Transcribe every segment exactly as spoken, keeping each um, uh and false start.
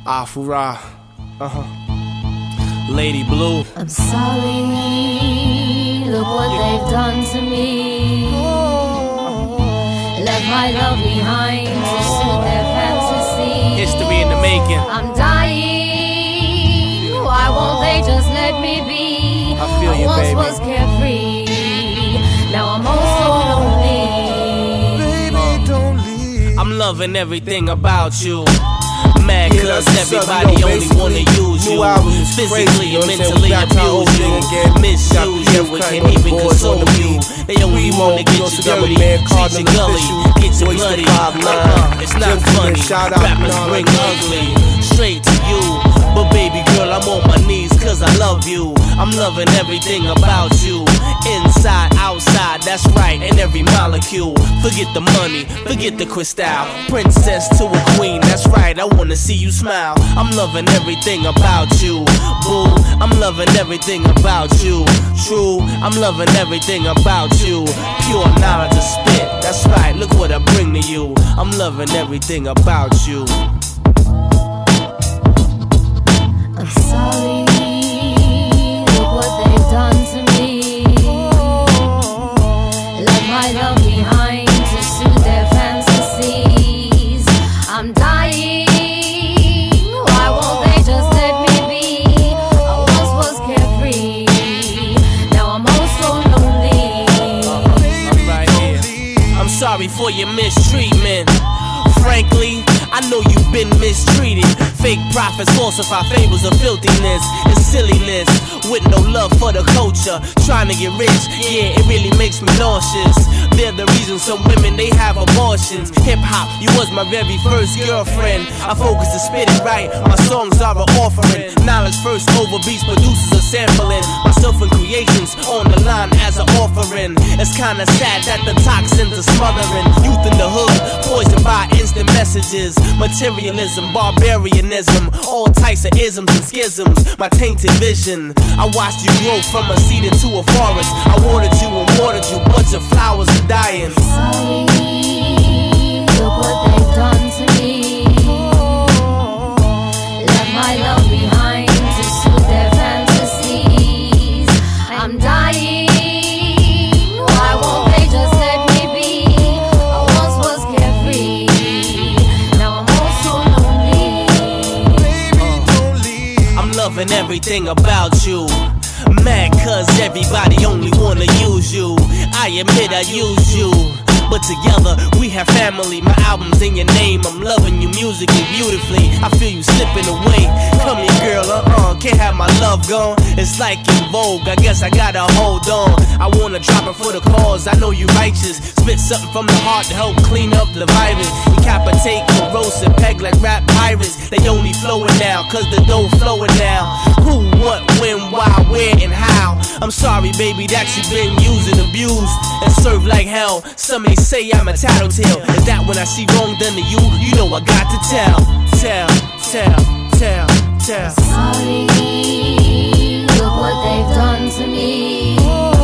Afura, uh-huh. Lady Blue. I'm sorry, look what they've done to me. Left my love behind to suit their fantasy. History in the making. I'm dying, why won't they just let me be? I feel you, I once baby. was carefree, now I'm also lonely. Baby, don't leave. I'm loving everything about you. Mad Yeah, cause that's what's up. everybody Yo, only wanna basically, use new you. album is Physically crazy, you know and what I'm saying? mentally We back to our old abuse you. thing again. Misuse Got you P F and Cutting can't on the even boards, console on the you. beat. They only Primo, wanna you get also you got my dirty, man treat Cardinal you gully, Official, get you Voice the bloody. five nine. Uh-uh, it's not Gentleman, funny. shout out, Rappers nah, bring like ugly straight to you. But baby girl, I'm on my knees cause I love you. I'm loving everything about you. Inside, outside, that's right, and every molecule. Forget the money, forget the crystal. Princess to a queen, that's right, I wanna see you smile. I'm loving everything about you. Boo, I'm loving everything about you. True, I'm loving everything about you. Pure knowledge of spit, that's right, look what I bring to you. I'm loving everything about you. I'm sorry, look what they've done to me. Left my love behind to suit their fantasies. I'm dying, why won't they just let me be? I once was carefree, now I'm also lonely. I'm right here. I'm sorry for your mistreatment. Frankly, I know you've been mistreated. Fake prophets falsify fables of filthiness and silliness, with no love for the culture. Trying to get rich, yeah, it really makes me nauseous. They're the reason some women, they have abortions. Hip-hop, you was my very first girlfriend. I focus to spit it right, my songs are an offering. Knowledge first over beats, producers are sampling. Myself and creations on the line as an offering. It's kinda sad that the toxins are smothering. Youth in the hood, poisoned by instant messages. Materialism, barbarianism, all types of isms and schisms. My tainted vision, I watched you grow from a seed into a forest. I watered you and watered you, but your flowers are dying. Sorry, look what they've done to me. Left my love behind to suit their fantasies. I'm dying, why won't they just let me be? I once was carefree, now I'm also lonely. Baby, don't leave. I'm loving everything about you. Mad cause everybody only wanna use you. I admit I use you, but together we have family. My album's in your name, I'm loving you musically, beautifully. I feel you slipping away. Come here girl, uh-uh, can't have my love gone. It's like in Vogue, I guess I gotta hold on. I wanna drop it for the cause, I know you righteous. Spit something from the heart to help clean up the virus. Decapitate, corrosive, peg like rap pirates. They only flowing now, cause the dough flowing now. Who, what, when, why, where, and how? I'm sorry baby that you've been used and abused and served like hell. Some may say I'm a tattletale. Is that when I see wrong done to you, you know I got to tell. Tell, tell, tell, tell. Sorry, look what they've done to me.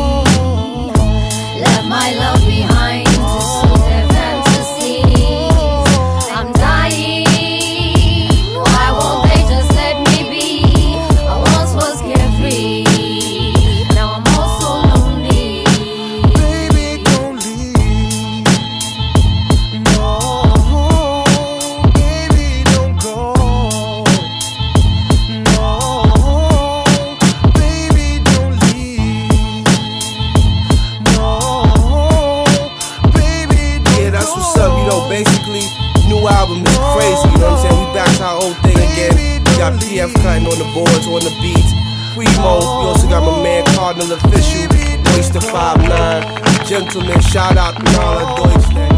Left my love behind to suit their fantasies. I'm dying, why won't they just let me be? I once was carefree, now I'm also lonely. Baby, don't leave. No, baby, don't go. No, baby, don't leave. No, baby, don't. Yeah, that's what's up. You know, basically, new album is crazy. You know what I'm saying? We back to our old thing again. We got P F Cutting on the boards, on the beats. Primo, we also got my man Cardinal Official, Voice the five nine. Gentleman, shout out to Nala Deutschland.